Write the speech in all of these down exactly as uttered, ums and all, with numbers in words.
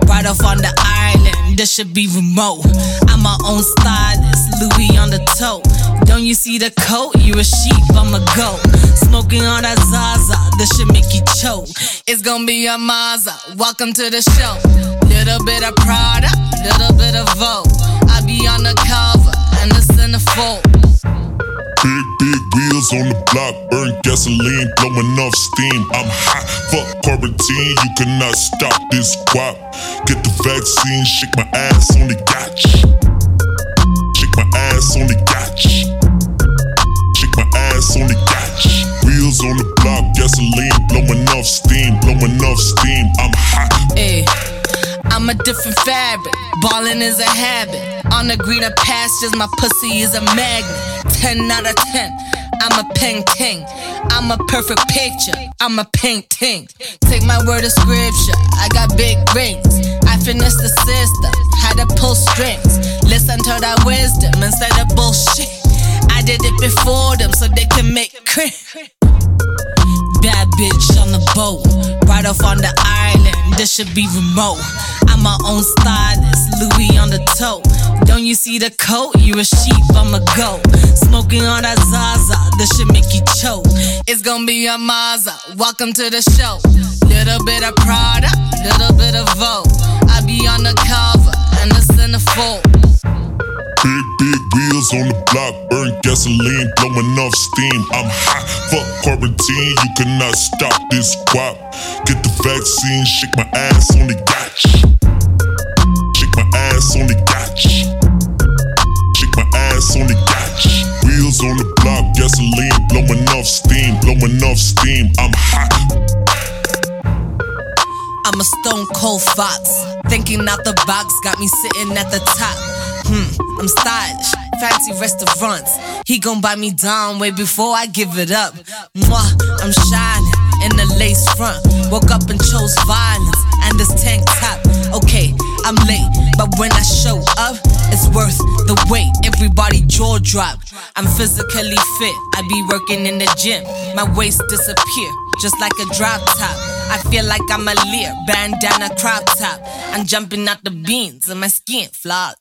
right off on the island, this should be remote. I'm my own stylist, Louis on the toe. Don't you see the coat? You a sheep, I'm a goat. Smoking on that Zaza, this should make you choke. It's gonna be a Mazda, welcome to the show. Little bit of Prada, little bit of Vogue. I be on the cover, and the centerfold. Big, big wheels on the block, burn gasoline, blowing off steam. I'm hot, fuck quarantine, you cannot stop this guap. Get the vaccine, shake my ass on the gotch. Shake my ass on the gotch. Shake my ass on the gotch. Wheels on the block, gasoline, blowing off steam, blowing off steam. I'm hot. Ay, I'm a different fabric, ballin' is a habit. On the greener pastures, my pussy is a magnet. Ten out of ten, I'm a painting. I'm a perfect picture, I'm a painting. Take my word of scripture, I got big rings. I finished the system, had to pull strings. Listen to that wisdom instead of bullshit. I did it before them so they can make cring. Bad bitch on the boat, right off on the island, this should be remote. I'm my own stylist, Louis on the toe. Don't you see the coat? You a sheep, I'm a goat. Smoking on that Zaza, this should make you choke. It's gonna be a Mazda, welcome to the show. Little bit of Prada, little bit of Vogue. I be on the cover, and the centerfold. Big, big wheels on the block, burn gasoline, blowing off steam. I'm hot, fuck quarantine, you cannot stop this guap. Get the vaccine, shake my ass on the gotch. Shake my ass on the gotch. Shake my ass on the gotch. Wheels on the block, gasoline, blowing off steam, blowing off steam. I'm hot. I'm a stone cold fox, thinking out the box, got me sitting at the top. Hmm, I'm stylish, fancy restaurants. He gon' buy me down way before I give it up. Mwah, I'm shining in the lace front. Woke up and chose violence and this tank top. Okay, I'm late, but when I show up, it's worth the wait. Everybody jaw drop. I'm physically fit, I be working in the gym. My waist disappear, just like a drop top. I feel like I'm a Lear, bandana crop top. I'm jumping out the beans and my skin flawless.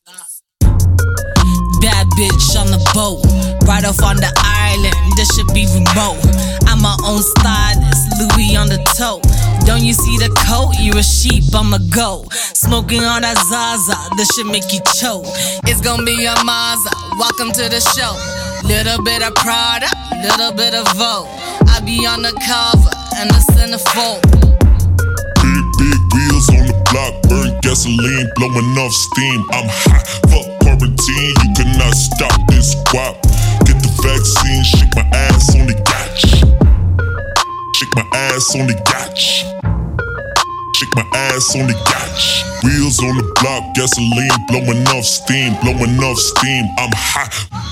Bad bitch on the boat, right off on the island, this should be remote. I'm my own stylist, Louis on the toe. Don't you see the coat? You a sheep, I'm a goat. Smoking on that Zaza, this should make you choke. It's gonna be a Mazda, welcome to the show. Little bit of Prada, little bit of Vogue. I be on the cover, and the centerfold. Big, big wheels on the block, burn gasoline, blowing off steam. I'm hot, fuck quarantine, you cannot stop this guap. Get the vaccine, shake my ass on the gotch. Shake my ass on the gotch. Shake my ass on the gotch. Wheels on the block, gasoline, blowing off steam, blowing off steam. I'm hot.